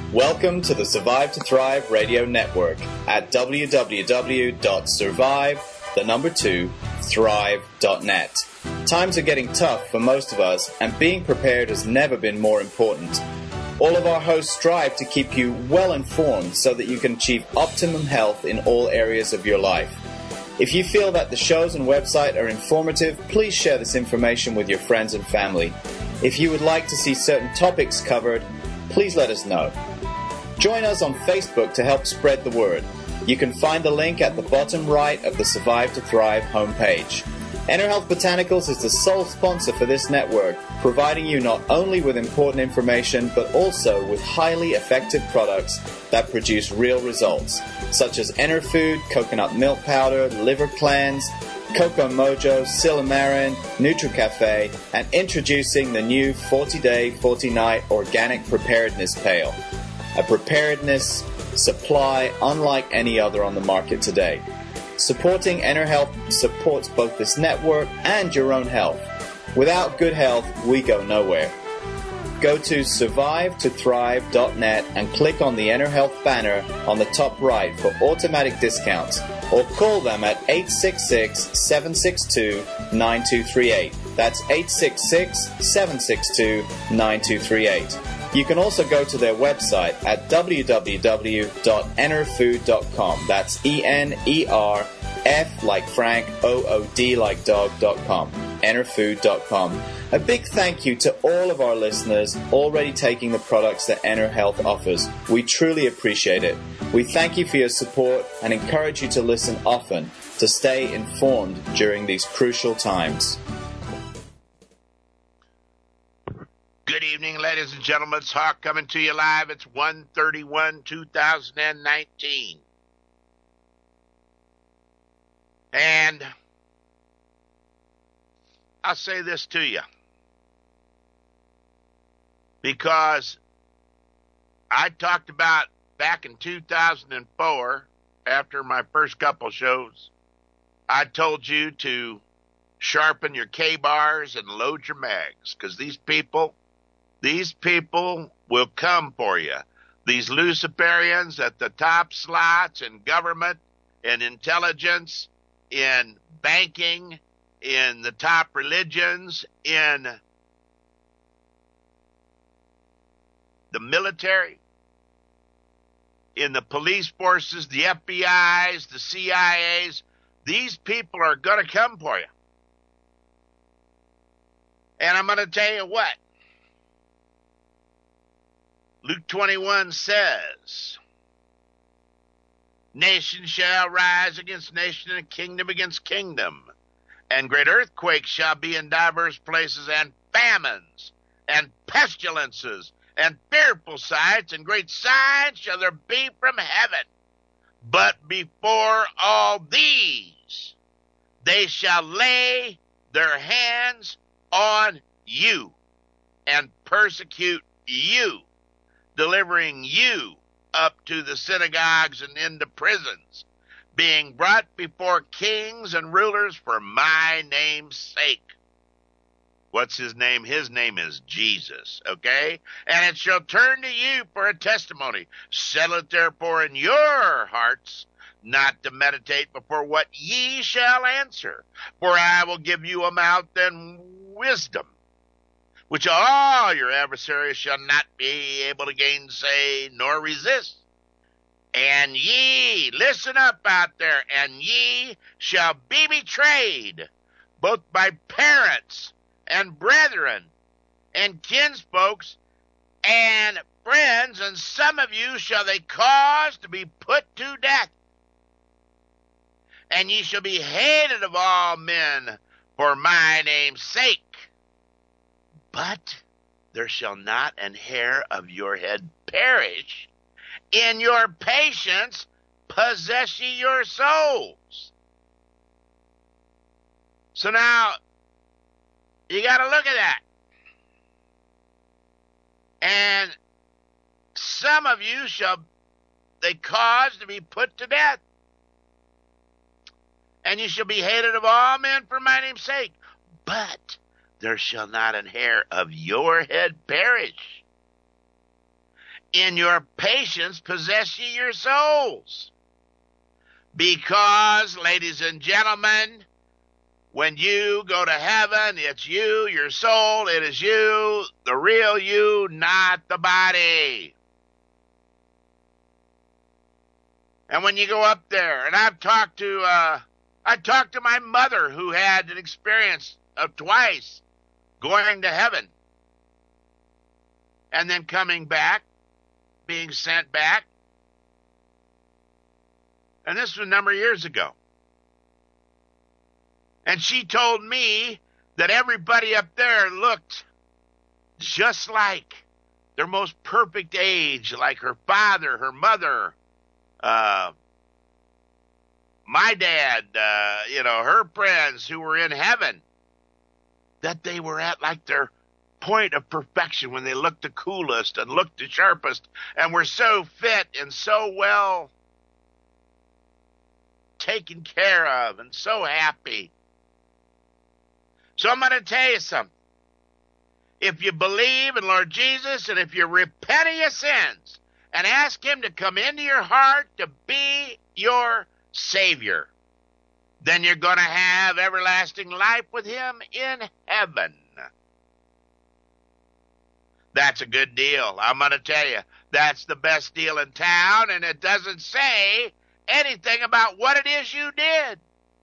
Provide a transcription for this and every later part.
Welcome to the Survive to Thrive Radio Network at www.survive2thrive.net. Times are getting tough for most of us, and being prepared has never been more important. All of our hosts strive to keep you well informed so that you can achieve optimum health in all areas of your life. If you feel that the shows and website are informative, please share this information with your friends and family. If you would like to see certain topics covered, please let us know. Join us on Facebook to help spread the word. You can find the link at the bottom right of the Survive to Thrive homepage. EnerHealth Botanicals is the sole sponsor for this network, providing you not only with important information, but also with highly effective products that produce real results, such as EnerFood, coconut milk powder, liver cleanse, Coco Mojo, Silymarin, NutriCafe, and introducing the new 40-day, 40-night organic preparedness pail. A preparedness supply unlike any other on the market today. Supporting EnerHealth supports both this network and your own health. Without good health, we go nowhere. Go to survivetothrive.net and click on the EnerHealth banner on the top right for automatic discounts, or call them at 866-762-9238. That's 866-762-9238. You can also go to their website at www.enerfood.com. That's ENERF like Frank, OOD like dog.com. Enerfood.com. A big thank you to all of our listeners already taking the products that EnerHealth offers. We truly appreciate it. We thank you for your support and encourage you to listen often to stay informed during these crucial times. Good evening, ladies and gentlemen. It's Hawk coming to you live. It's 1/31/2019. And I'll say this to you, because I talked about back in 2004, after my first couple shows, I told you to sharpen your K-bars and load your mags, because these people will come for you. These Luciferians at the top slots in government, in intelligence, in banking, in the top religions, in the military, in the police forces, the FBIs, the CIAs, these people are going to come for you. And I'm going to tell you what. Luke 21 says, nation shall rise against nation and kingdom against kingdom, and great earthquakes shall be in divers places, and famines, and pestilences, and fearful sights, and great signs shall there be from heaven. But before all these, they shall lay their hands on you, and persecute you, delivering you up to the synagogues and into prisons, being brought before kings and rulers for my name's sake. What's his name? His name is Jesus, okay? And it shall turn to you for a testimony. Settle it therefore in your hearts, not to meditate before what ye shall answer. For I will give you a mouth and wisdom, which all your adversaries shall not be able to gainsay nor resist. And ye, listen up out there, and ye shall be betrayed, both by parents and brethren and kinsfolks and friends, and some of you shall they cause to be put to death. And ye shall be hated of all men for my name's sake. But there shall not an hair of your head perish. In your patience possess ye your souls. So now, you got to look at that. And some of you shall they cause to be put to death. And you shall be hated of all men for my name's sake. But there shall not an hair of your head perish. In your patience possess ye your souls. Because, ladies and gentlemen, when you go to heaven, it's you, your soul, it is you, the real you, not the body. And when you go up there, and I talked to my mother who had an experience of twice going to heaven and then coming back, being sent back. And this was a number of years ago. And she told me that everybody up there looked just like their most perfect age, like her father, her mother, my dad, her friends who were in heaven, that they were at like their point of perfection when they looked the coolest and looked the sharpest and were so fit and so well taken care of and so happy. So I'm going to tell you something. If you believe in Lord Jesus and if you repent of your sins and ask him to come into your heart to be your Savior, then you're going to have everlasting life with him in heaven. That's a good deal. I'm going to tell you, that's the best deal in town, and it doesn't say anything about what it is you did.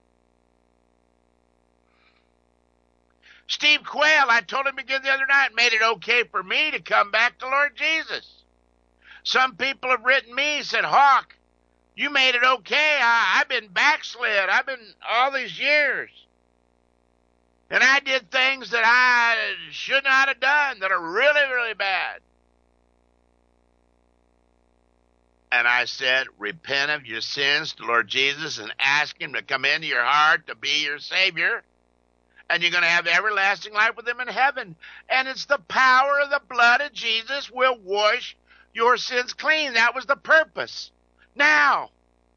Steve Quayle, I told him again the other night, made it okay for me to come back to Lord Jesus. Some people have written me, said, Hawk, you made it okay. I've been backslid. I've been all these years. And I did things that I should not have done that are really, really bad. And I said, repent of your sins to Lord Jesus and ask him to come into your heart to be your Savior. And you're going to have everlasting life with him in heaven. And it's the power of the blood of Jesus will wash your sins clean. That was the purpose. Now,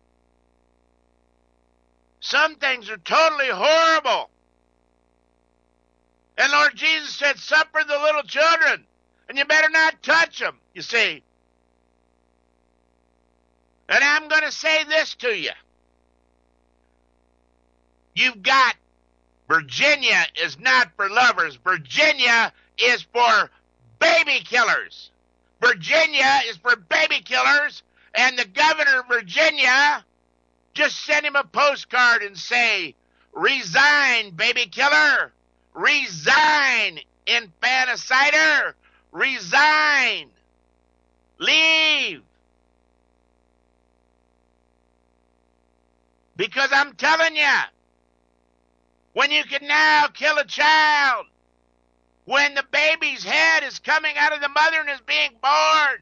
some things are totally horrible. And Lord Jesus said, suffer the little children, and you better not touch them, you see. And I'm going to say this to you. You've got Virginia is not for lovers. Virginia is for baby killers. Virginia is for baby killers, and the governor of Virginia just sent him a postcard and say, resign, baby killer. Resign, infanticide. Resign. Leave. Because I'm telling you, when you can now kill a child, when the baby's head is coming out of the mother and is being born,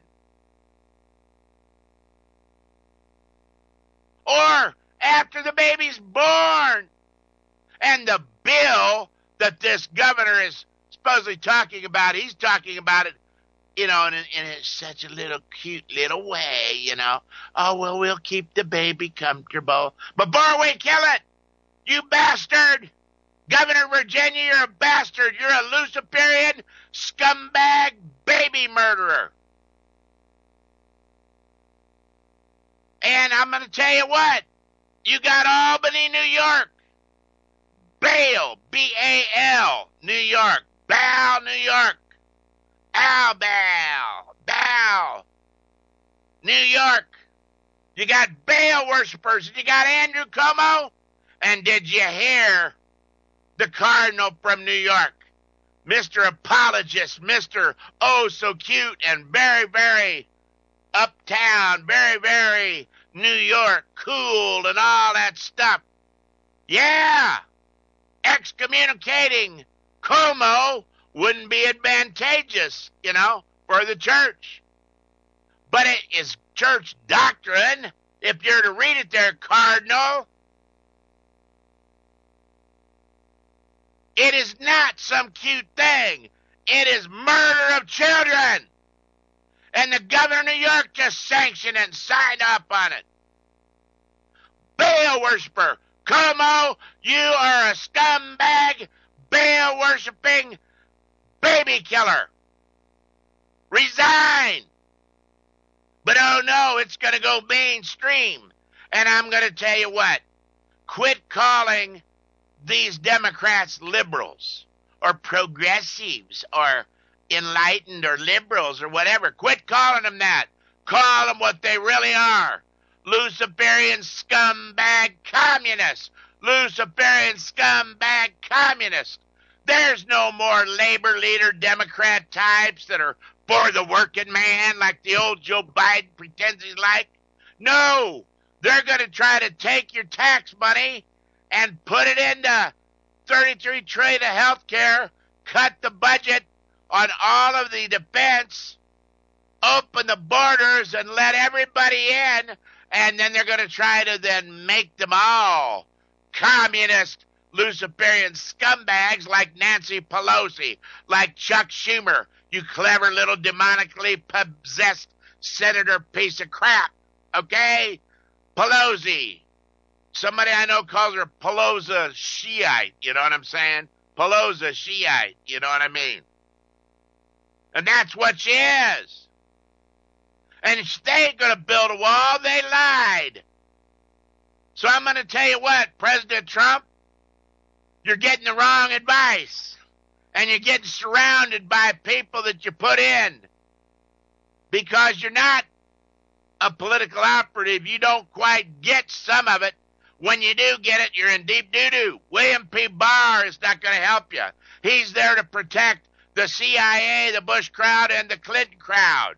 or after the baby's born, and the bill that this governor is supposedly talking about, he's talking about it, in such a little cute little way, Oh, well, we'll keep the baby comfortable. But before we kill it, you bastard, Governor of Virginia, you're a bastard. You're a Luciferian scumbag baby murderer. And I'm going to tell you what, you got Albany, New York. Bale, B-A-L, New York. Bal, New York. Bal, New York. You got Baal worshipers, and you got Andrew Cuomo. And did you hear the Cardinal from New York? Mr. Apologist, Mr. Oh so cute and very, very uptown, very, very New York, cool and all that stuff. Yeah, excommunicating Cuomo wouldn't be advantageous, for the church. But it is church doctrine, if you're to read it there, Cardinal. It is not some cute thing. It is murder of children. And the governor of New York just sanctioned it and signed up on it. Baal worshiper. Cuomo, you are a scumbag, Baal worshiping baby killer. Resign. no, it's going to go mainstream. And I'm going to tell you what, quit calling these Democrats liberals or progressives or enlightened or liberals or whatever. Quit calling them that. Call them what they really are. Luciferian scumbag communists. Luciferian scumbag communists. There's no more labor leader Democrat types that are for the working man like the old Joe Biden pretends he's like. No, they're going to try to take your tax money and put it into $33 trillion of health care, cut the budget on all of the defense, open the borders and let everybody in, and then they're going to try to then make them all communist Luciferian scumbags like Nancy Pelosi, like Chuck Schumer, you clever little demonically possessed senator piece of crap, okay? Pelosi. Somebody I know calls her Pelosi Shiite, you know what I'm saying? Pelosi Shiite, you know what I mean? And that's what she is. And if they ain't going to build a wall, they lied. So I'm going to tell you what, President Trump, you're getting the wrong advice. And you're getting surrounded by people that you put in. Because you're not a political operative. You don't quite get some of it. When you do get it, you're in deep doo-doo. William P. Barr is not going to help you. He's there to protect the CIA, the Bush crowd, and the Clinton crowd.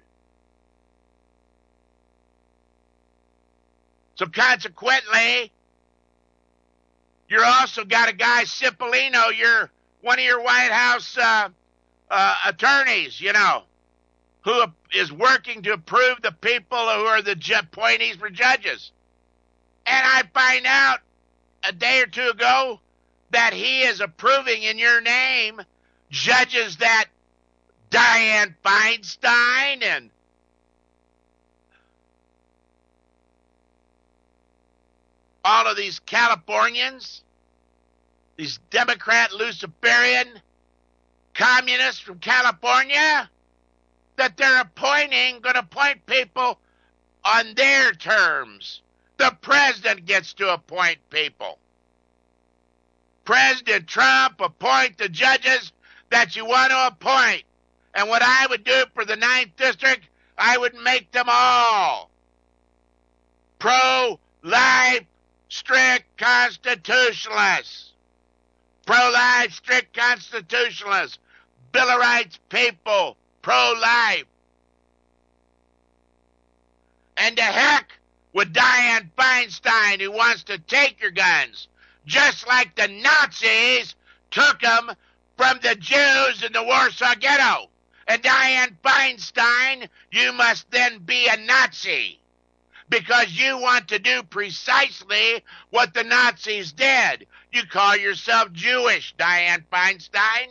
So consequently, you're also got a guy, Cipollino, you're one of your White House attorneys, you know, who is working to approve the people who are the appointees for judges. And I find out a day or two ago that he is approving in your name judges that Dianne Feinstein and all of these Californians, these Democrat Luciferian communists from California, that they're appointing, going to appoint people on their terms. The president gets to appoint people. President Trump, appoint the judges that you want to appoint. And what I would do for the 9th District, I would make them all pro-life, strict constitutionalists. Pro-life, strict constitutionalists. Bill of Rights people, pro-life. And to heck with Dianne Feinstein, who wants to take your guns, just like the Nazis took them from the Jews in the Warsaw Ghetto. And Dianne Feinstein, you must then be a Nazi, because you want to do precisely what the Nazis did. You call yourself Jewish, Dianne Feinstein.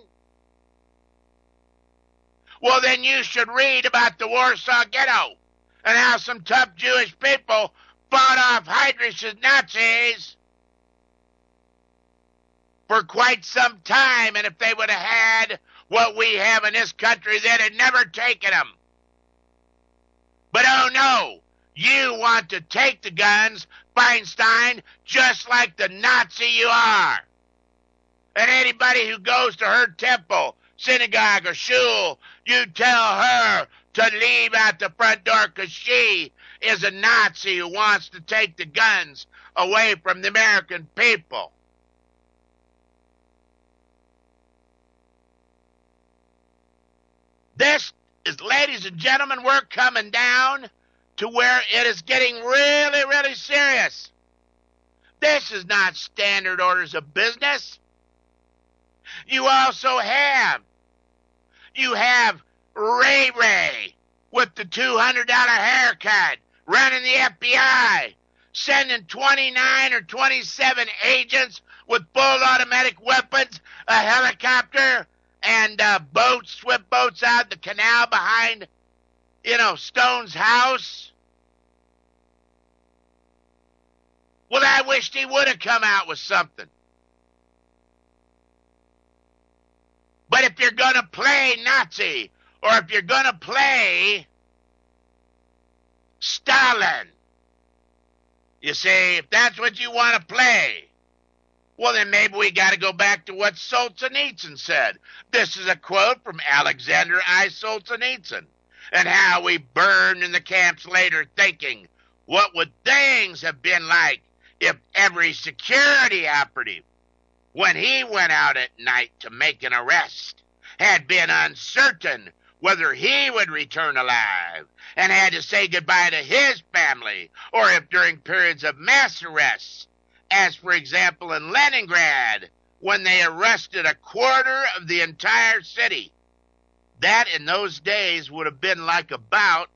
Well, then you should read about the Warsaw Ghetto and how some tough Jewish people fought off Heydrich's Nazis for quite some time. And if they would have had what we have in this country, they'd have never taken them. But oh no, you want to take the guns, Feinstein, just like the Nazi you are. And anybody who goes to her temple, synagogue, or shul, you tell her to leave out the front door because she is a Nazi who wants to take the guns away from the American people. This is, ladies and gentlemen, we're coming down to where it is getting really, really serious. This is not standard orders of business. You also have Ray Ray with the $200 haircut running the FBI, sending 29 or 27 agents with full automatic weapons, a helicopter, and boats, swift boats out the canal behind, Stone's house. Well, I wished he would have come out with something. But if you're going to play Nazi, or if you're going to play, stop Stalin. You see, if that's what you want to play, well, then maybe we got to go back to what Solzhenitsyn said. This is a quote from Alexander I. Solzhenitsyn, and how we burned in the camps later thinking, what would things have been like if every security operative, when he went out at night to make an arrest, had been uncertain whether he would return alive and had to say goodbye to his family, or if during periods of mass arrests, as for example in Leningrad, when they arrested a quarter of the entire city. That in those days would have been like about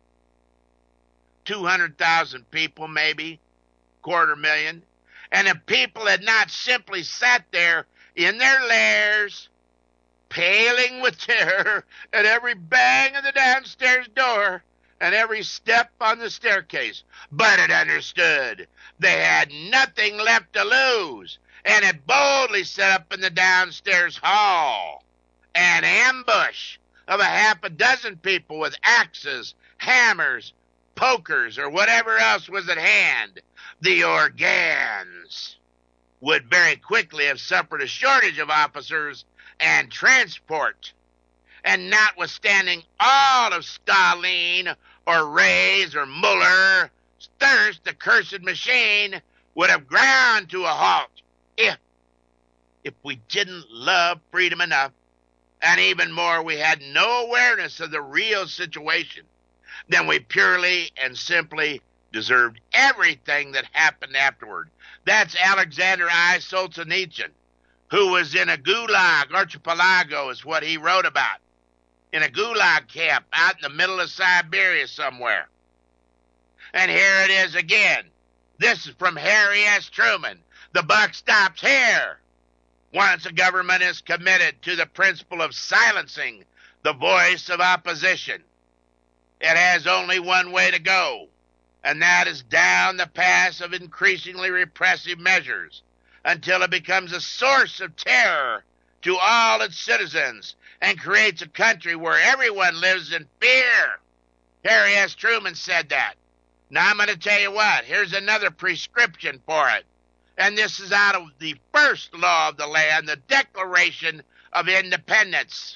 200,000 people, maybe, 250,000. And if people had not simply sat there in their lairs, paling with terror at every bang of the downstairs door and every step on the staircase, but had understood they had nothing left to lose, and had boldly set up in the downstairs hall an ambush of a half a dozen people with axes, hammers, pokers, or whatever else was at hand, the Organs would very quickly have suffered a shortage of officers and transport. And notwithstanding all of Stalin or Ray's or Mueller's thirst, the cursed machine would have ground to a halt if we didn't love freedom enough, and even more, we had no awareness of the real situation, then we purely and simply deserved everything that happened afterward. That's Alexander I. Solzhenitsyn, who was in a gulag archipelago, is what he wrote about, in a gulag camp out in the middle of Siberia somewhere. And here it is again. This is from Harry S. Truman. The buck stops here. Once a government is committed to the principle of silencing the voice of opposition, it has only one way to go, and that is down the path of increasingly repressive measures until it becomes a source of terror to all its citizens and creates a country where everyone lives in fear. Harry S. Truman said that. Now I'm going to tell you what, here's another prescription for it. And this is out of the first law of the land, the Declaration of Independence.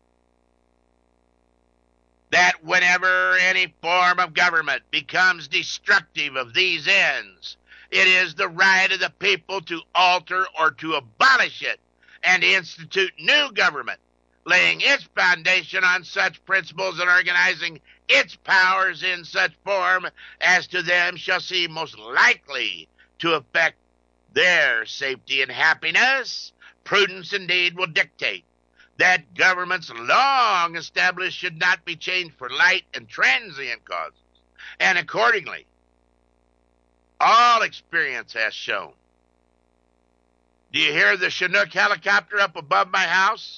That whenever any form of government becomes destructive of these ends, it is the right of the people to alter or to abolish it and institute new government, laying its foundation on such principles and organizing its powers in such form as to them shall seem most likely to affect their safety and happiness. Prudence indeed will dictate that governments long established should not be changed for light and transient causes. And accordingly, all experience has shown. Do you hear the Chinook helicopter up above my house?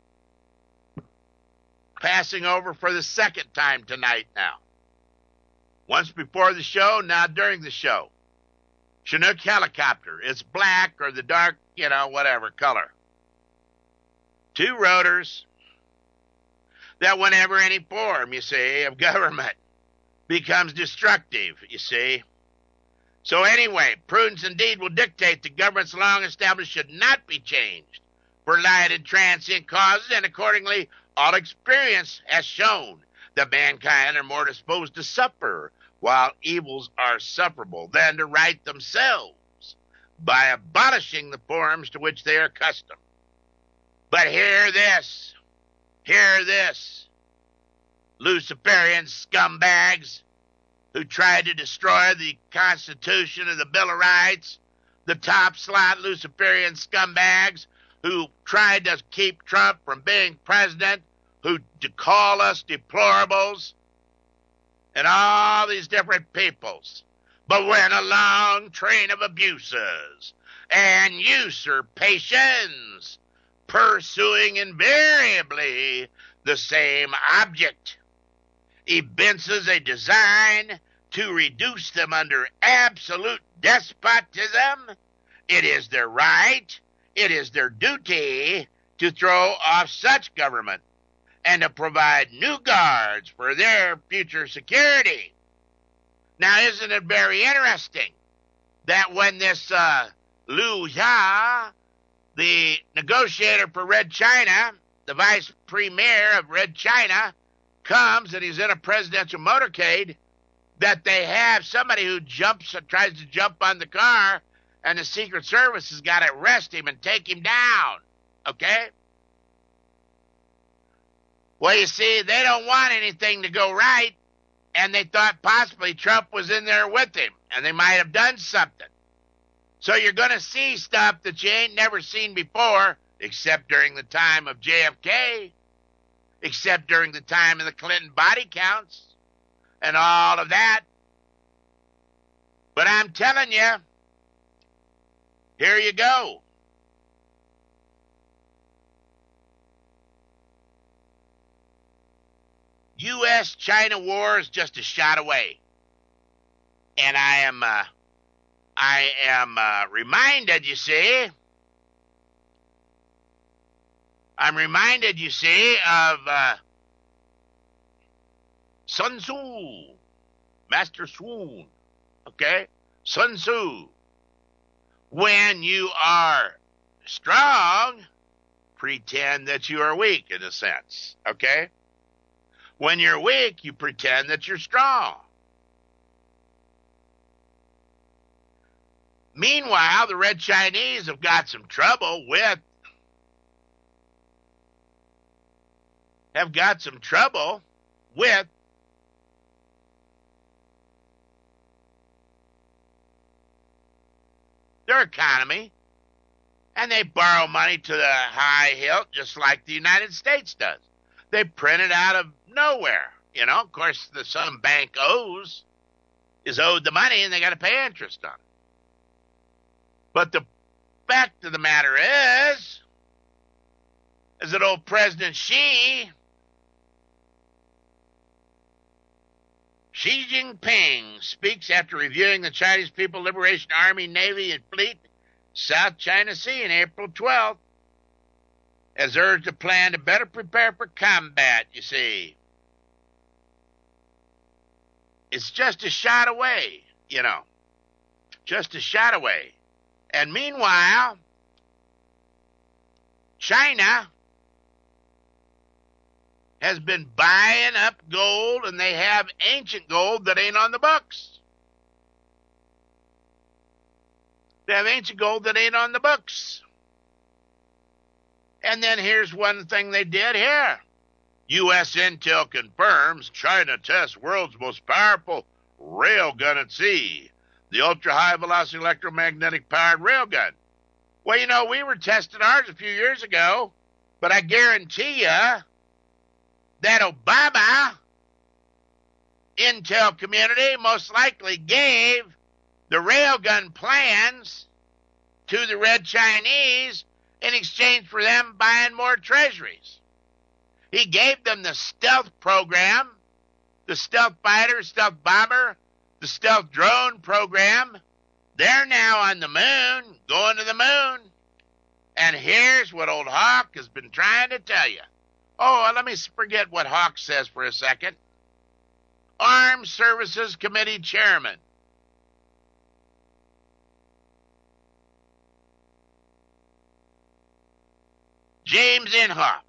Passing over for the second time tonight now. Once before the show, now during the show. Chinook helicopter. It's black or the dark, whatever color. 2 rotors. That whenever any form, you see, of government becomes destructive, you see. So anyway, prudence indeed will dictate that governments long established should not be changed for light and transient causes, and accordingly, all experience has shown that mankind are more disposed to suffer while evils are sufferable than to right themselves by abolishing the forms to which they are accustomed. But hear this, Luciferian scumbags who tried to destroy the Constitution and the Bill of Rights, the top slot Luciferian scumbags who tried to keep Trump from being president, who call us deplorables, and all these different peoples. But when a long train of abuses and usurpations, pursuing invariably the same object, evinces a design to reduce them under absolute despotism, it is their right, it is their duty to throw off such government and to provide new guards for their future security. Now, isn't it very interesting that when this Liu Xia, the negotiator for Red China, the vice premier of Red China, comes and he's in a presidential motorcade, that they have somebody who tries to jump on the car, and the Secret Service has got to arrest him and take him down. Okay? Well, you see, they don't want anything to go right, and they thought possibly Trump was in there with him, and they might have done something. So you're going to see stuff that you ain't never seen before, except during the time of JFK, except during the time of the Clinton body counts, and all of that. But I'm telling you, here you go. U.S.-China war is just a shot away. And I am reminded, you see, of Sun Tzu, Master Swoon, okay? Sun Tzu. When you are strong, pretend that you are weak, in a sense, okay? When you're weak, you pretend that you're strong. Meanwhile, the Red Chinese have got some trouble with their economy, and they borrow money to the high hilt just like the United States does. They print it out of nowhere. You know, of course, some bank is owed the money, and they got to pay interest on it. But the fact of the matter is that old President Xi Jinping speaks after reviewing the Chinese People's Liberation Army, Navy, and Fleet, South China Sea on April 12th, has urged a plan to better prepare for combat, you see. It's just a shot away, you know. Just a shot away. And meanwhile, China has been buying up gold, and they have ancient gold that ain't on the books. They have ancient gold that ain't on the books. And then here's one thing they did here. U.S. intel confirms China tests world's most powerful railgun at sea, the ultra-high velocity electromagnetic powered railgun. Well, you know, we were testing ours a few years ago, but I guarantee you that Obama intel community most likely gave the railgun plans to the Red Chinese in exchange for them buying more treasuries. He gave them the stealth program, the stealth fighter, stealth bomber, the stealth drone program. They're now on the moon, going to the moon. And here's what old Hawk has been trying to tell you. Oh, let me forget what Hawk says for a second. Armed Services Committee Chairman. James Inhofe.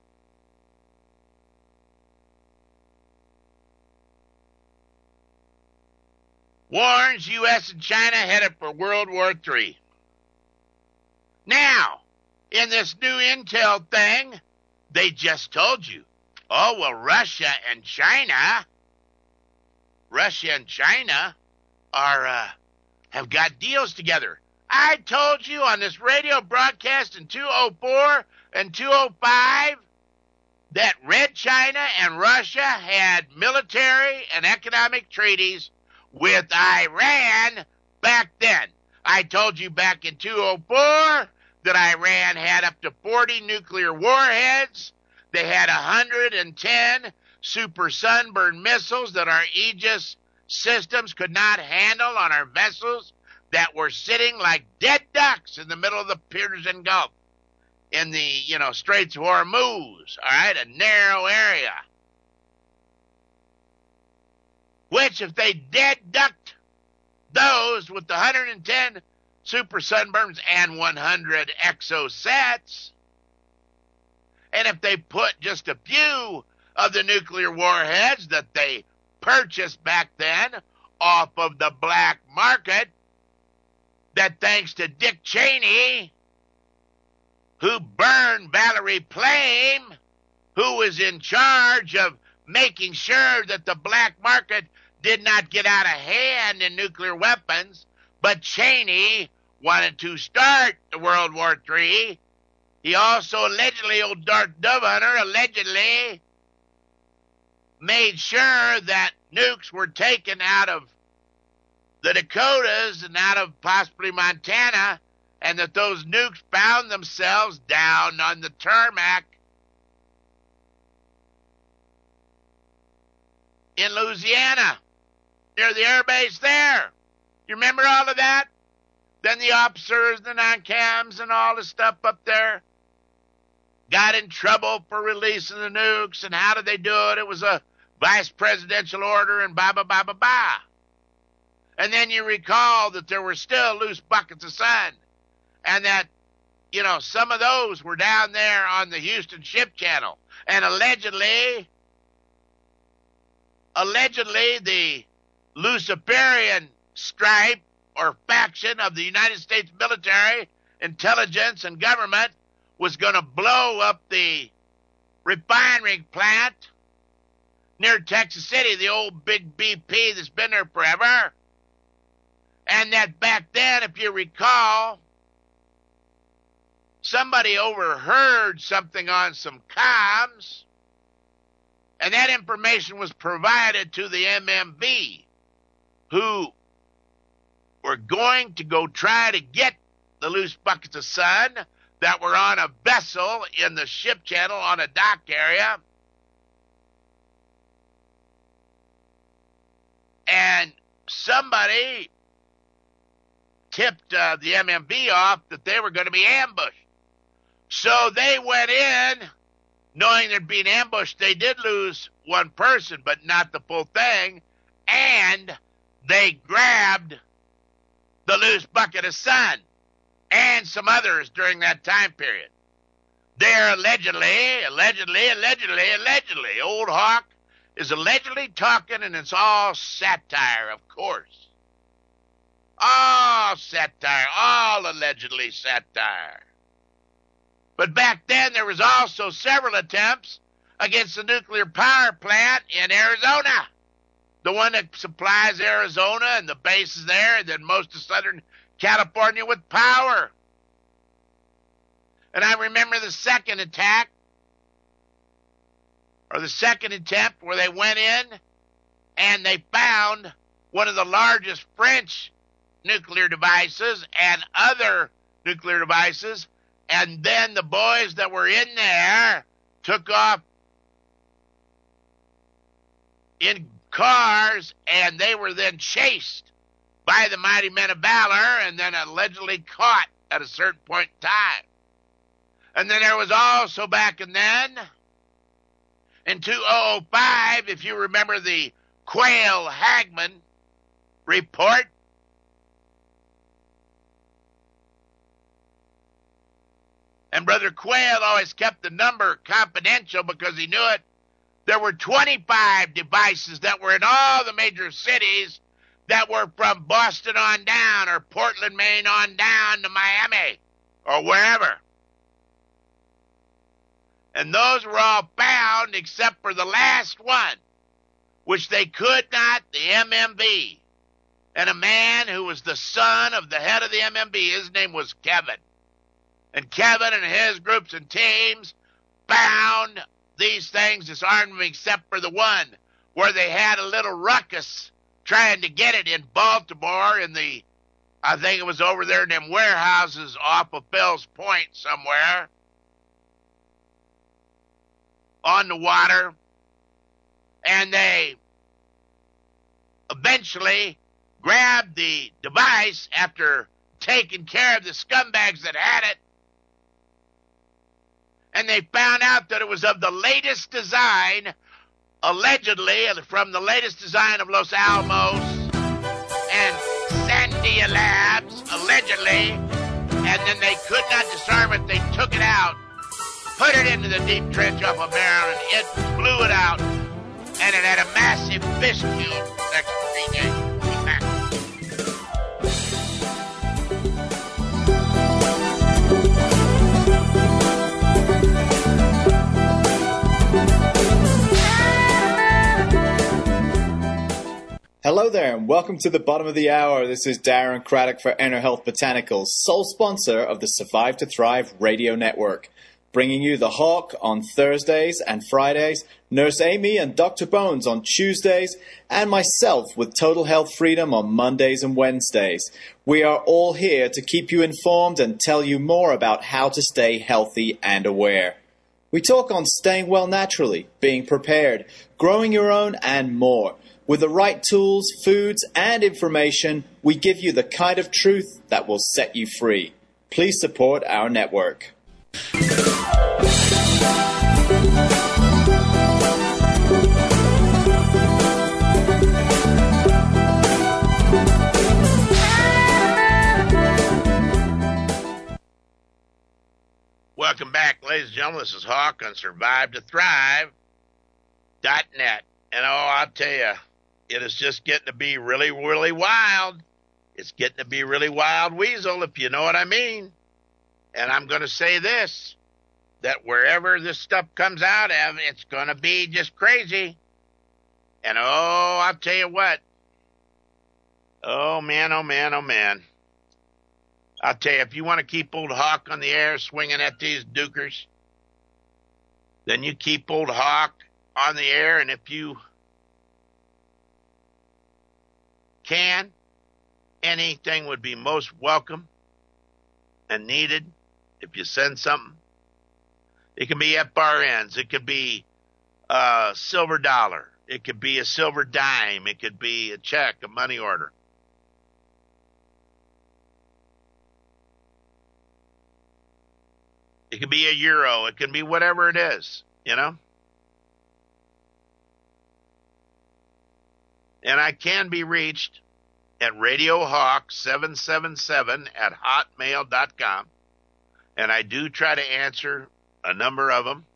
Warns U.S. and China headed for World War III. Now, in this new intel thing, they just told you, oh, well, Russia and China have got deals together. I told you on this radio broadcast in 204 and 205 that Red China and Russia had military and economic treaties with Iran back then. I told you back in 204 that Iran had up to 40 nuclear warheads. They had 110 super Sunburn missiles that our Aegis systems could not handle on our vessels that were sitting like dead ducks in the middle of the Persian Gulf, in the, Straits of Hormuz, all right, a narrow area. which if they deduct those with the 110 super sunburns and 100 exocets, and if they put just a few of the nuclear warheads that they purchased back then off of the black market, that thanks to Dick Cheney, who burned Valerie Plame, who was in charge of making sure that the black market did not get out of hand in nuclear weapons, but Cheney wanted to start the World War III. He also allegedly, old Darth Dovehunter, allegedly made sure that nukes were taken out of the Dakotas and out of possibly Montana, and that those nukes found themselves down on the tarmac in Louisiana, near the air base there. You remember all of that? Then the officers, the non-cams, and all the stuff up there got in trouble for releasing the nukes, and how did they do it? It was a vice presidential order, and ba-ba-ba-ba-ba. And then you recall that there were still loose buckets of sun, and that, you know, some of those were down there on the Houston Ship Channel. And allegedly, the Luciferian stripe or faction of the United States military, intelligence, and government was going to blow up the refinery plant near Texas City, the old big BP that's been there forever. And that back then, if you recall, somebody overheard something on some comms, and that information was provided to the MMB, who were going to go try to get the loose buckets of sun that were on a vessel in the ship channel on a dock area. And somebody tipped the MMB off that they were going to be ambushed. So they went in knowing there'd be an ambush. They did lose one person, but not the full thing. And they grabbed the loose bucket of sun and some others during that time period. They're allegedly, Old Hawk is allegedly talking, and it's all satire, of course. All satire, all allegedly satire. But back then, there was also several attempts against the nuclear power plant in Arizona, the one that supplies Arizona and the bases there, and then most of Southern California with power. And I remember the second attack, or the second attempt, where they went in and they found one of the largest French nuclear devices and other nuclear devices, and then the boys that were in there took off in cars, and they were then chased by the mighty men of valor and then allegedly caught at a certain point in time. And then there was also back in 2005, if you remember the Quayle-Hagman report, and Brother Quayle always kept the number confidential because he knew it. There were 25 devices that were in all the major cities that were from Boston on down, or Portland, Maine on down to Miami or wherever. And those were all found except for the last one, which they could not, the MMB. And a man who was the son of the head of the MMB, his name was Kevin. And Kevin and his groups and teams found these things, disarmed them, except for the one where they had a little ruckus trying to get it in Baltimore in the, I think it was over there in them warehouses off of Fells Point somewhere on the water. And they eventually grabbed the device after taking care of the scumbags that had it. And they found out that it was of the latest design allegedly from the latest design of Los Alamos and Sandia Labs, allegedly, and then they could not disarm it. They took it out, put it into the deep trench off of Maryland. It blew it out, and it had a massive fish kill for the next 3 days. Hello there, and welcome to the bottom of the hour. This is Darren Craddock for Inner Health Botanicals, sole sponsor of the Survive to Thrive radio network. Bringing you The Hawk on Thursdays and Fridays, Nurse Amy and Dr. Bones on Tuesdays, and myself with Total Health Freedom on Mondays and Wednesdays. We are all here to keep you informed and tell you more about how to stay healthy and aware. We talk on staying well naturally, being prepared, growing your own, and more. With the right tools, foods, and information, we give you the kind of truth that will set you free. Please support our network. Welcome back, ladies and gentlemen. This is Hawk on SurviveToThrive.net. And I'll tell you, it is just getting to be really, really wild. It's getting to be really wild weasel, if you know what I mean. And I'm going to say this, that wherever this stuff comes out of, it's going to be just crazy. And I'll tell you what. Oh, man, oh, man, oh, man. I'll tell you, if you want to keep old Hawk on the air swinging at these dukers, then you keep old Hawk on the air, and if you can, anything would be most welcome and needed if you send something. It can be FRNs. It could be a silver dollar. It could be a silver dime. It could be a check, a money order. It could be a euro. It can be whatever it is, you know. And I can be reached at RadioHawk777@hotmail.com. And I do try to answer a number of them.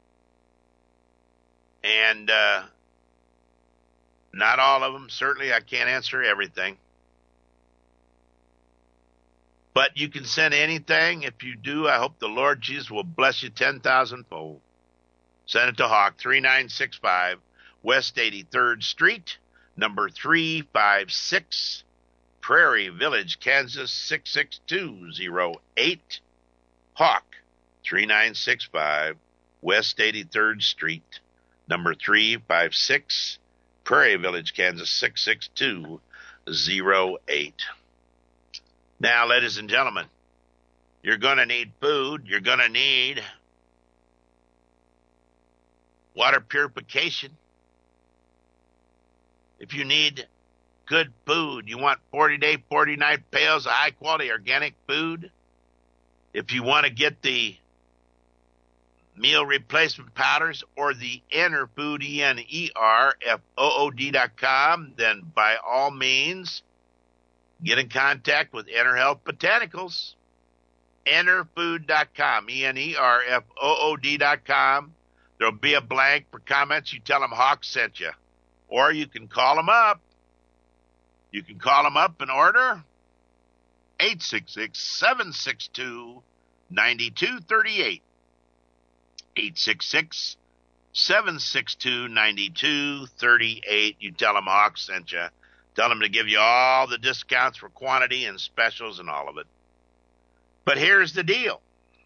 And not all of them. Certainly I can't answer everything. But you can send anything. If you do, I hope the Lord Jesus will bless you 10,000-fold. Send it to Hawk, 3965 West 83rd Street, number 356, Prairie Village, Kansas, 66208. Hawk, 3965 West 83rd Street, number 356, Prairie Village, Kansas, 66208. Now, ladies and gentlemen, you're going to need food. You're going to need water purification. If you need good food, you want 40-day, 40-night pails of high-quality organic food. If you want to get the meal replacement powders or the Enerfood, ENERFOOD.com, then by all means, get in contact with Inner Health Botanicals, Enerfood.com, ENERFOOD.com. There'll be a blank for comments. You tell them Hawk sent you. Or you can call them up. You can call them up and order 866-762-9238. 866-762-9238. You tell them Hawk sent you. Tell them to give you all the discounts for quantity and specials and all of it. But here's the deal.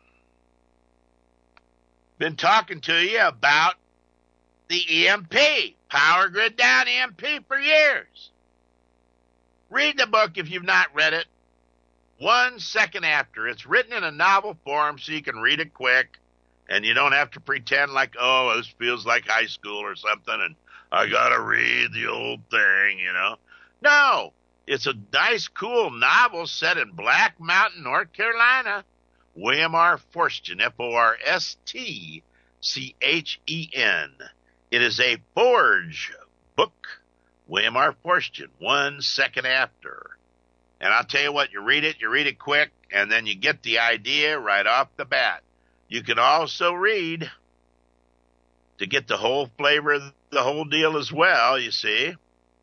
Been talking to you about the EMP, Power Grid Down EMP, for years. Read the book if you've not read it. 1 second after. It's written in a novel form so you can read it quick and you don't have to pretend like, oh, this feels like high school or something and I got to read the old thing, you know. No, it's a nice, cool novel set in Black Mountain, North Carolina. William R. Forstchen, Forstchen, It is a Forge book. William R. Forstchen, 1 Second After. And I'll tell you what, you read it quick, and then you get the idea right off the bat. You can also read to get the whole flavor of the whole deal as well, you see.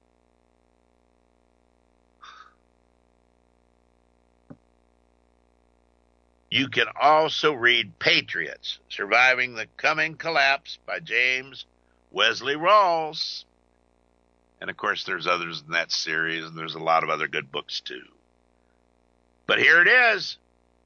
You can also read Patriots, Surviving the Coming Collapse by James Wesley Rawls. And, of course, there's others in that series, and there's a lot of other good books, too. But here it is,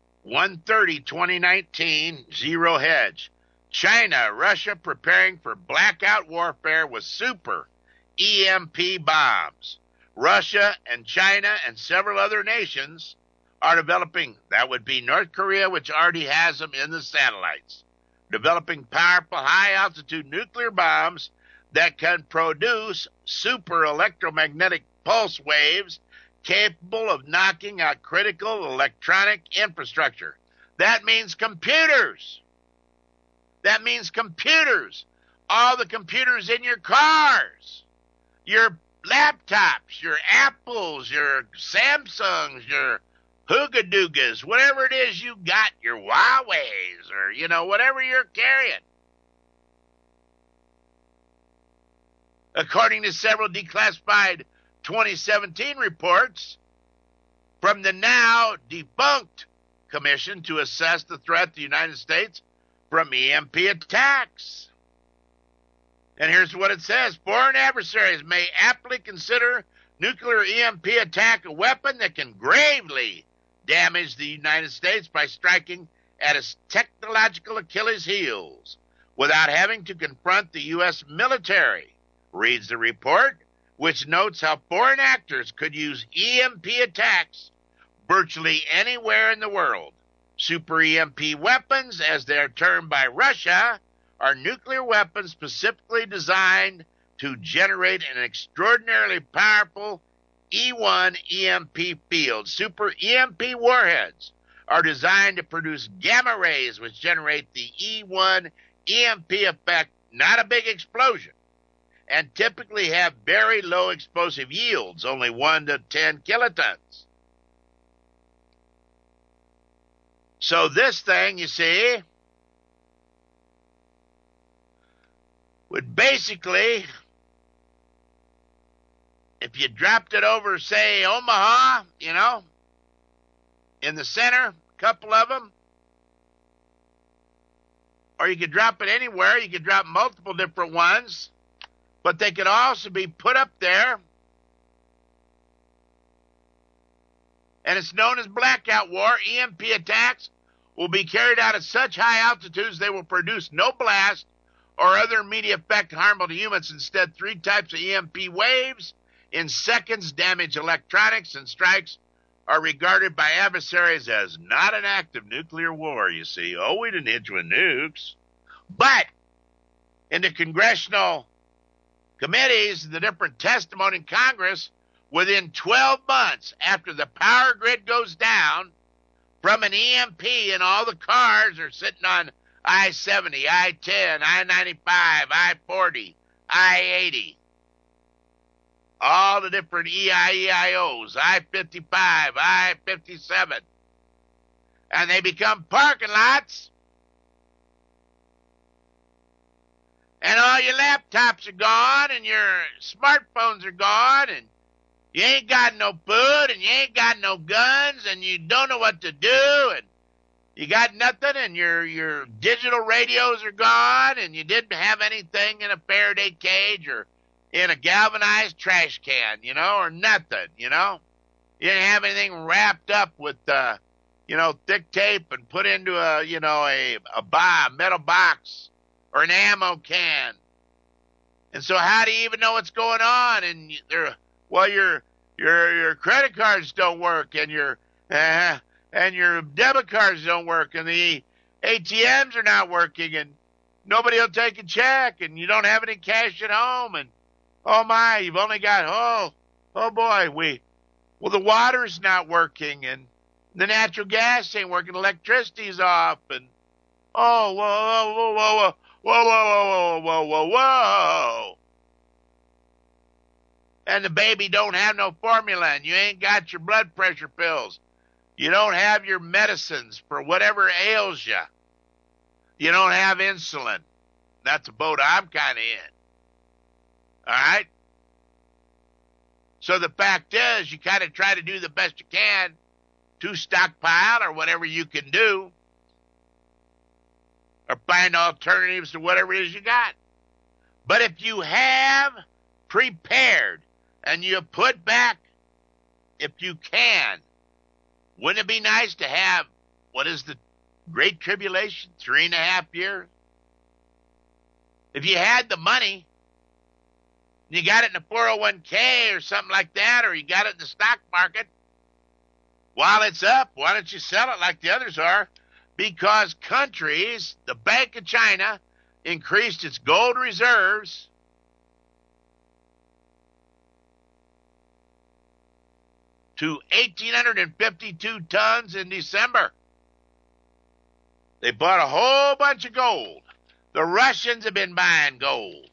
1/30/2019, Zero Hedge. China, Russia preparing for blackout warfare with super EMP bombs. Russia and China and several other nations are developing, that would be North Korea, which already has them in the satellites, developing powerful high-altitude nuclear bombs that can produce super electromagnetic pulse waves capable of knocking out critical electronic infrastructure. That means computers. That means computers. All the computers in your cars, your laptops, your Apples, your Samsungs, your Hoogadoogas, whatever it is you got, your Huaweis, or, whatever you're carrying. According to several declassified 2017 reports from the now defunct Commission to assess the threat to the United States from EMP attacks. And here's what it says. Foreign adversaries may aptly consider nuclear EMP attack a weapon that can gravely damage the United States by striking at its technological Achilles heels without having to confront the U.S. military, reads the report, which notes how foreign actors could use EMP attacks virtually anywhere in the world. Super EMP weapons, as they're termed by Russia, are nuclear weapons specifically designed to generate an extraordinarily powerful E1 EMP field. Super EMP warheads are designed to produce gamma rays which generate the E1 EMP effect, not a big explosion, and typically have very low explosive yields, only 1 to 10 kilotons. So this thing, you see, would basically, if you dropped it over, say, Omaha, in the center, a couple of them, or you could drop it anywhere, you could drop multiple different ones, but they could also be put up there, and it's known as blackout war. EMP attacks will be carried out at such high altitudes they will produce no blast or other immediate effect harmful to humans. Instead, 3 types of EMP waves in seconds damage electronics, and strikes are regarded by adversaries as not an act of nuclear war, you see. Oh, we didn't hit you with nukes. But in the congressional committees, the different testimony in Congress, within 12 months after the power grid goes down from an EMP and all the cars are sitting on I-70, I-10, I-95, I-40, I-80, all the different EIEIOs, I-55, I-57, and they become parking lots, and all your laptops are gone, and your smartphones are gone, and you ain't got no food, and you ain't got no guns, and you don't know what to do, and you got nothing, and your digital radios are gone, and you didn't have anything in a Faraday cage or in a galvanized trash can, or nothing, You didn't have anything wrapped up with, thick tape and put into a metal box or an ammo can. And so how do you even know what's going on? And your credit cards don't work, and your debit cards don't work, and the ATMs are not working, and nobody will take a check, and you don't have any cash at home, and oh my, you've only got, oh boy, the water's not working, and the natural gas ain't working, electricity's off, and Whoa, whoa, whoa, whoa, whoa, whoa. And the baby don't have no formula, and you ain't got your blood pressure pills. You don't have your medicines for whatever ails you. You don't have insulin. That's a boat I'm kind of in. All right? So the fact is, you kind of try to do the best you can to stockpile or whatever you can do, or find alternatives to whatever it is you got. But if you have prepared and you put back, if you can, wouldn't it be nice to have, what is the Great Tribulation, 3.5 years? If you had the money, you got it in a 401k or something like that, or you got it in the stock market, while it's up, why don't you sell it like the others are? Because countries, the Bank of China, increased its gold reserves to 1,852 tons in December. They bought a whole bunch of gold. The Russians have been buying gold.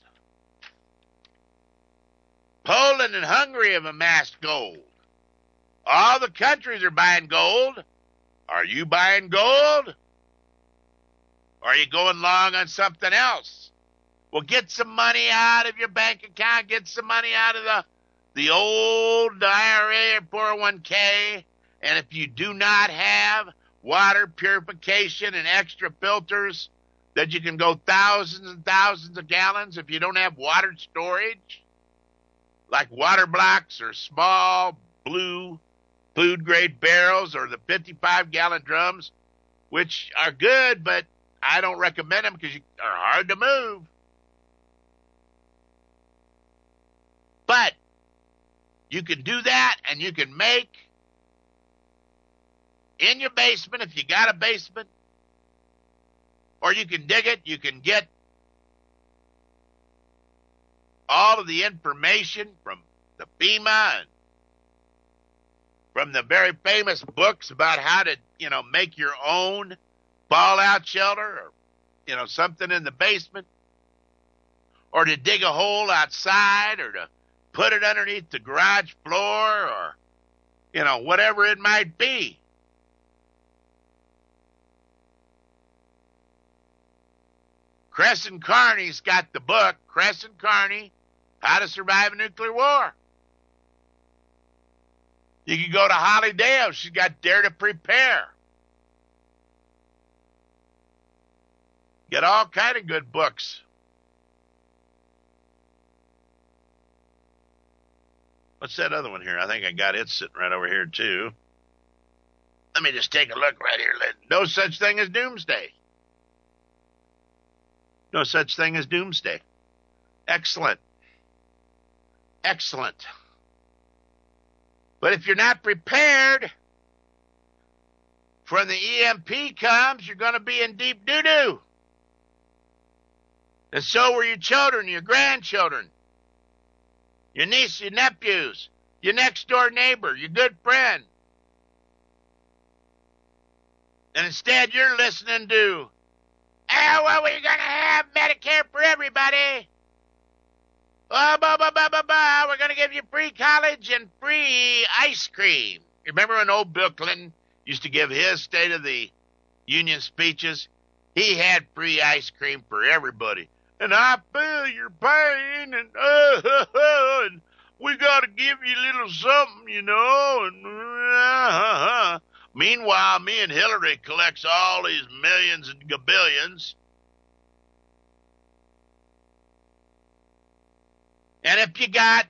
Poland and Hungary have amassed gold. All the countries are buying gold. Are you buying gold? Or are you going long on something else? Well, get some money out of your bank account. Get some money out of the old IRA or 401k. And if you do not have water purification and extra filters that you can go thousands and thousands of gallons, if you don't have water storage, like water blocks or small blue food-grade barrels or the 55-gallon drums, which are good, but I don't recommend them because they're hard to move. But you can do that, and you can make in your basement, if you got a basement, or you can dig it, you can get all of the information from the FEMA and from the very famous books about how to, make your own fallout shelter or, something in the basement, or to dig a hole outside, or to put it underneath the garage floor, or, whatever it might be. Crescent Carney's got the book, Crescent Carney, How to Survive a Nuclear War. You can go to Holly Dale. She's got Dare to Prepare. Get all kind of good books. What's that other one here? I think I got it sitting right over here, too. Let me just take a look right here. No Such Thing as Doomsday. No Such Thing as Doomsday. Excellent. Excellent. But if you're not prepared for when the EMP comes, you're going to be in deep doo-doo. And so were your children, your grandchildren, your nieces, your nephews, your next-door neighbor, your good friend. And instead, you're listening to, oh, well, we're going to have Medicare for everybody. Oh, we're going to give you free college and free ice cream. You remember when old Bill Clinton used to give his State of the Union speeches? He had free ice cream for everybody. And I feel your pain, and we got to give you a little something, And meanwhile, me and Hillary collects all these millions and gabillions. And if you get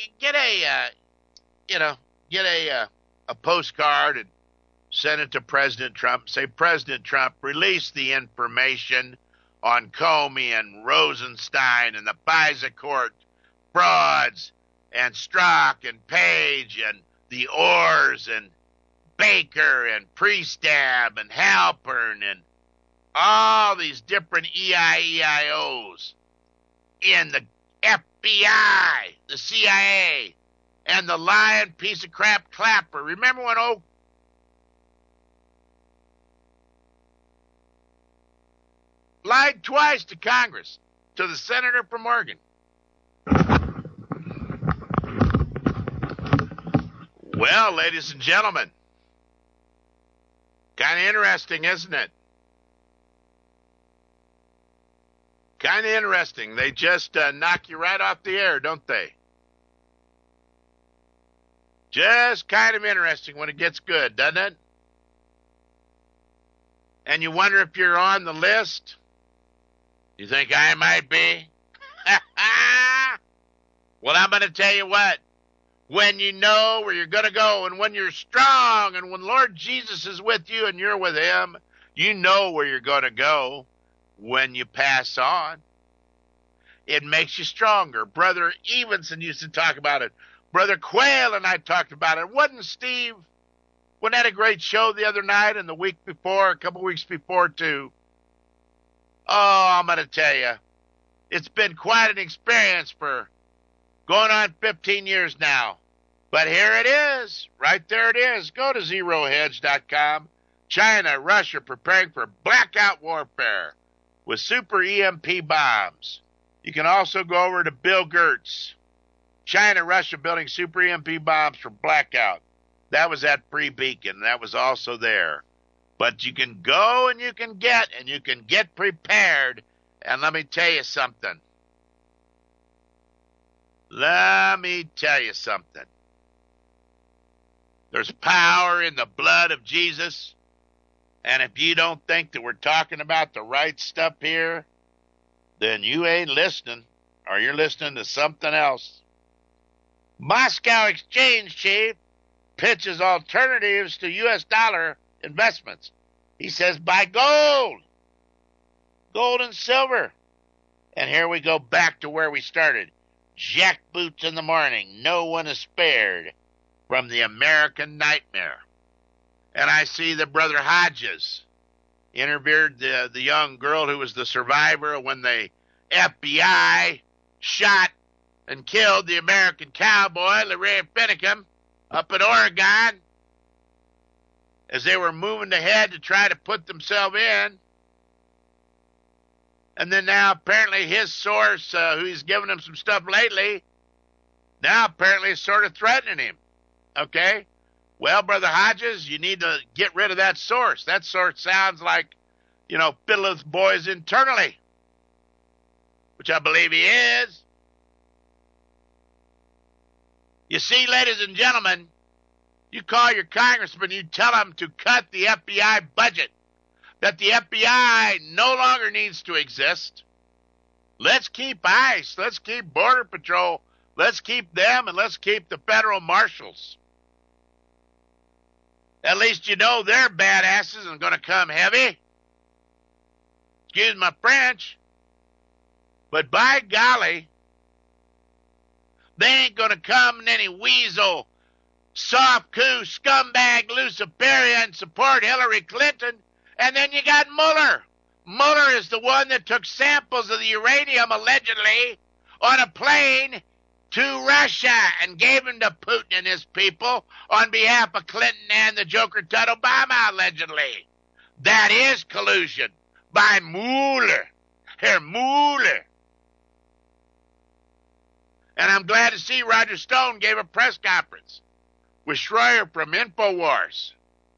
a postcard and send it to President Trump. Say, President Trump, release the information on Comey and Rosenstein and the FISA court frauds and Strzok and Page and the Orrs and Baker and Priestab and Halpern and all these different EIEIOs in the FBI, the CIA, and the lying piece of crap Clapper. Remember when lied twice to Congress, to the senator from Oregon. Well, ladies and gentlemen, kind of interesting, isn't it? Kind of interesting. They just knock you right off the air, don't they? Just kind of interesting when it gets good, doesn't it? And you wonder if you're on the list. You think I might be? Well, I'm going to tell you what. When you know where you're going to go, and when you're strong, and when Lord Jesus is with you and you're with him, you know where you're going to go when you pass on. It makes you stronger. Brother Evenson used to talk about it. Brother Quayle and I talked about it. Wasn't Steve? Wasn't that a great show the other night and the week before, a couple weeks before, too? Oh, I'm going to tell you, it's been quite an experience for going on 15 years now. But here it is. Right there it is. Go to zerohedge.com. China, Russia preparing for blackout warfare with super EMP bombs. You can also go over to Bill Gertz. China, Russia building super EMP bombs for blackout. That was at Free Beacon. That was also there. But you can go and you can get prepared. And let me tell you something. Let me tell you something. There's power in the blood of Jesus. And if you don't think that we're talking about the right stuff here, then you ain't listening, or you're listening to something else. Moscow Exchange Chief pitches alternatives to U.S. dollar investments. He says buy gold and silver. And here we go back to where we started. Jackboots in the morning. No one is spared from the American nightmare. And I see that Brother Hodges interviewed the young girl who was the survivor when the FBI shot and killed the American cowboy, Larry Finicum, up in Oregon as they were moving ahead to try to put themselves in. And then now apparently his source, who he's given him some stuff lately, now apparently is sort of threatening him. Okay? Well, Brother Hodges, you need to get rid of that source. That source sounds like, fiddling with boys internally, which I believe he is. You see, ladies and gentlemen, you call your congressman, you tell him to cut the FBI budget, that the FBI no longer needs to exist. Let's keep ICE, let's keep Border Patrol, let's keep them, and let's keep the federal marshals. At least you know they're badasses and going to come heavy. Excuse my French. But by golly, they ain't going to come in any weasel, soft coup, scumbag, Luciferian support Hillary Clinton. And then you got Mueller. Mueller is the one that took samples of the uranium, allegedly, on a plane to Russia and gave them to Putin and his people on behalf of Clinton and the Joker Tut Obama, allegedly. That is collusion by Mueller. Herr Mueller. And I'm glad to see Roger Stone gave a press conference with Schroyer from InfoWars.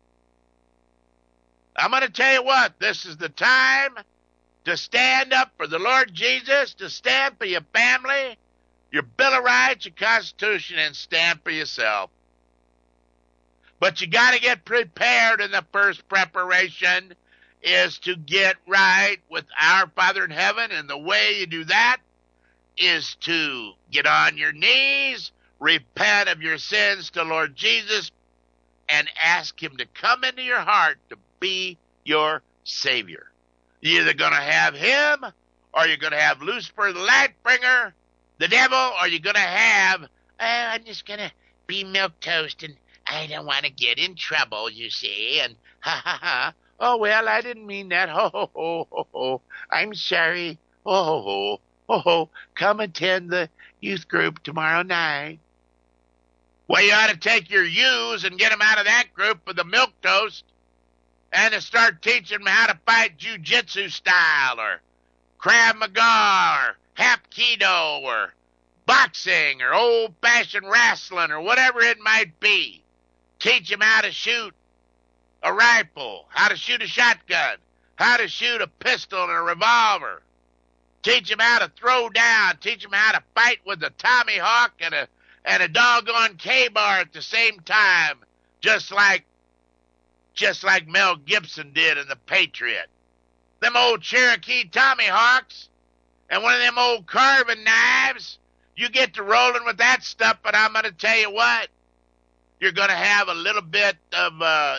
I'm going to tell you what, this is the time to stand up for the Lord Jesus, to stand for your family, your Bill of Rights, your Constitution, and stand for yourself. But you got to get prepared, and the first preparation is to get right with our Father in heaven, and the way you do that is to get on your knees, repent of your sins to Lord Jesus, and ask him to come into your heart to be your Savior. You're either going to have him, or you're going to have Lucifer the Lightbringer, the devil, or you're going to have, I'm just going to be milquetoast, and I don't want to get in trouble, you see, and ha ha ha. Oh, well, I didn't mean that. Ho ho ho ho ho. I'm sorry. Ho ho ho ho ho. Come attend the youth group tomorrow night. Well, you ought to take your U's and get them out of that group with the milquetoast. and to start teaching them how to fight jiu-jitsu style or Krav Maga or Hapkido or boxing or old-fashioned wrestling or whatever it might be. Teach them how to shoot a rifle, how to shoot a shotgun, how to shoot a pistol and a revolver. Teach them how to throw down. Teach them how to fight with a Tomahawk and a doggone K-bar at the same time, just like Mel Gibson did in The Patriot. Them old Cherokee Tomahawks and one of them old carving knives, you get to rolling with that stuff, but I'm going to tell you what, you're going to have a little bit of,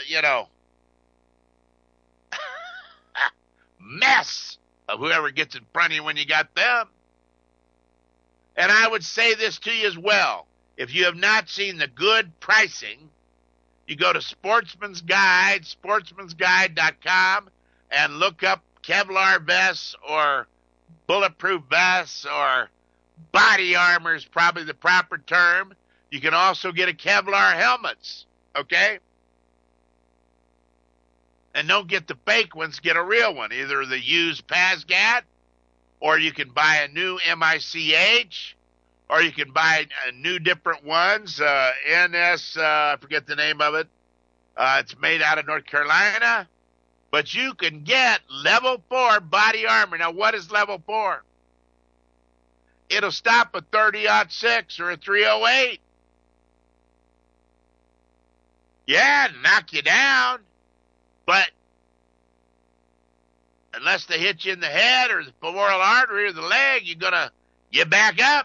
mess of whoever gets in front of you when you got them. And I would say this to you as well. If you have not seen the good pricing, you go to Sportsman's Guide, sportsmansguide.com, and look up Kevlar vests or bulletproof vests or body armor is probably the proper term. You can also get a Kevlar helmets, okay? And don't get the fake ones, get a real one, either the used PASGAT, or you can buy a new MICH, or you can buy new different ones, NS, I forget the name of it. It's made out of North Carolina. But you can get level 4 body armor. Now, what is level 4? It'll stop a 30-06 or a 308. Yeah, knock you down. But unless they hit you in the head or the femoral artery or the leg, you back up.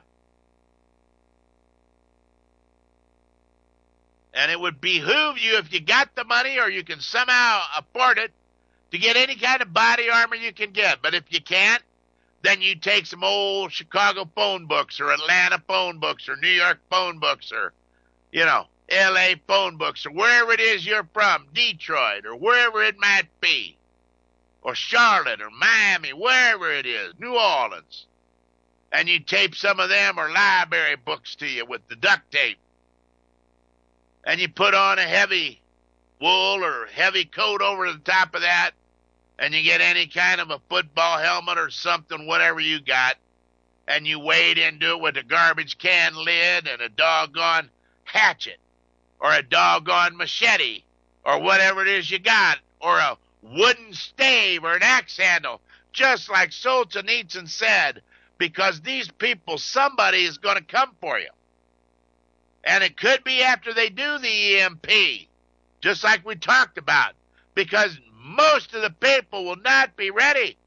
And it would behoove you, if you got the money or you can somehow afford it, to get any kind of body armor you can get. But if you can't, then you take some old Chicago phone books or Atlanta phone books or New York phone books or, L.A. phone books or wherever it is you're from, Detroit or wherever it might be, or Charlotte or Miami, wherever it is, New Orleans. And you tape some of them or library books to you with the duct tape. And you put on a heavy wool or heavy coat over the top of that, and you get any kind of a football helmet or something, whatever you got, and you wade into it with a garbage can lid and a doggone hatchet or a doggone machete or whatever it is you got, or a wooden stave or an axe handle, just like Solzhenitsyn said, because these people, somebody is going to come for you. And it could be after they do the EMP, just like we talked about, because most of the people will not be ready.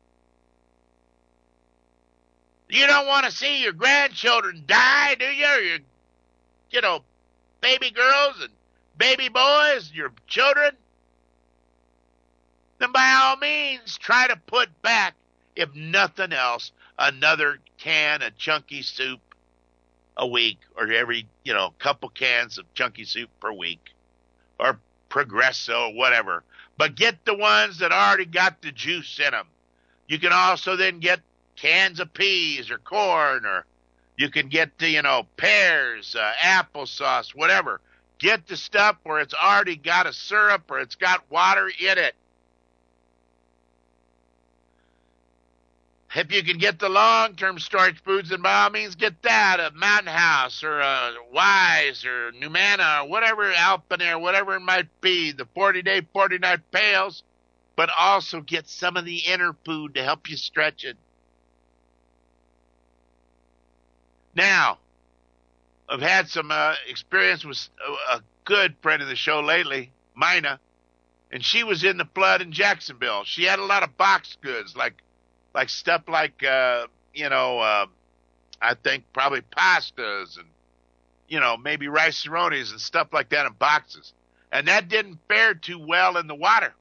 You don't want to see your grandchildren die, do you? Or your, baby girls and baby boys, your children. Then by all means, try to put back, if nothing else, another can of chunky soup a week, or every, couple cans of chunky soup per week, or Progresso, or whatever. But get the ones that already got the juice in them. You can also then get cans of peas or corn, or you can get the, pears, applesauce, whatever. Get the stuff where it's already got a syrup or it's got water in it. If you can get the long-term storage foods, then by all means get that, a Mountain House or a Wise or Numana or whatever, Alpinair, whatever it might be, the 40-day, 40-night pails, but also get some of the inner food to help you stretch it. Now, I've had some experience with a good friend of the show lately, Mina, and she was in the flood in Jacksonville. She had a lot of box goods, like stuff like, I think probably pastas and, maybe rice-a-ronis and stuff like that in boxes. And that didn't fare too well in the water.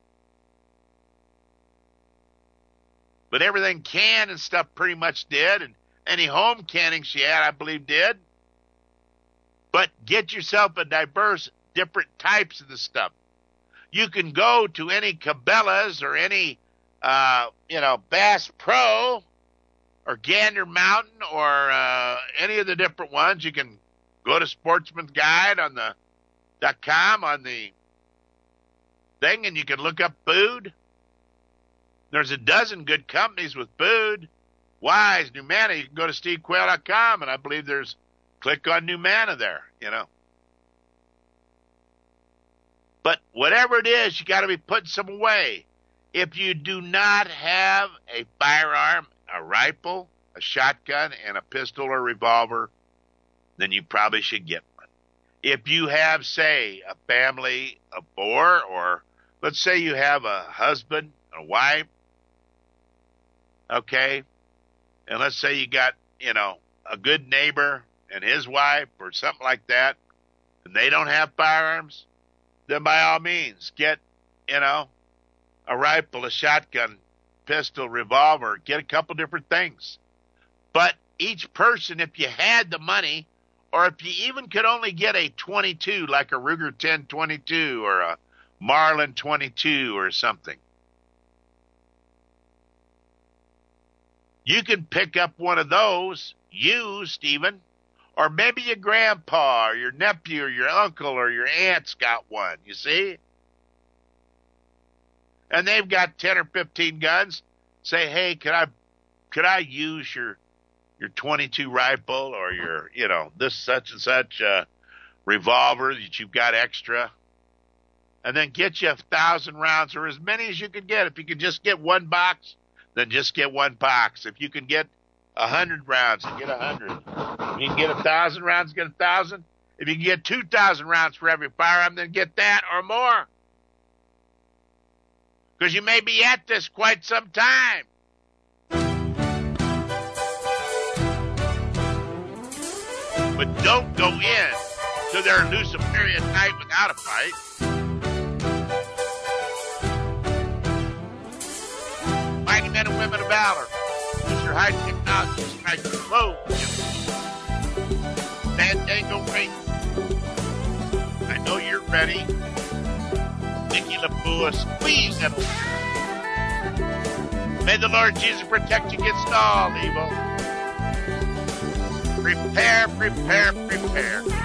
But everything canned and stuff pretty much did, and any home canning she had, I believe, did. But get yourself a diverse, different types of the stuff. You can go to any Cabela's or any Bass Pro or Gander Mountain or any of the different ones. You can go to Sportsman's Guide on the .com on the thing, and you can look up food. There's a dozen good companies with food. Wise, Numanna, you can go to stevequail.com, and I believe click on Numanna there, But whatever it is, you got to be putting some away. If you do not have a firearm, a rifle, a shotgun, and a pistol or revolver, then you probably should get one. If you have, say, a family of 4, or let's say you have a husband, a wife, okay, and let's say you got, a good neighbor and his wife or something like that, and they don't have firearms, then by all means, get, a rifle, a shotgun, pistol, revolver, get a couple different things. But each person, if you had the money, or if you even could only get a 22, like a Ruger 10-22 or a Marlin 22 or something, you can pick up one of those, used even, or maybe your grandpa or your nephew or your uncle or your aunt's got one, you see? And they've got 10 or 15 guns. Say, hey, could I use your 22 rifle or your, this such and such revolver that you've got extra? And then get you 1,000 rounds or as many as you can get. If you can just get one box, then just get one box. If you can get 100 rounds, get 100. If you can get 1,000 rounds, get 1,000. If you can get 2,000 rounds for every firearm, then get that or more. Because you may be at this quite some time. But don't go in to their Luciferian night without a fight. Mighty men and women of valor, use your high technology, strike your low. Fandango ring. I know you're ready. Nicky LaFua, squeeze them. May the Lord Jesus protect you against all evil. Prepare, prepare, prepare.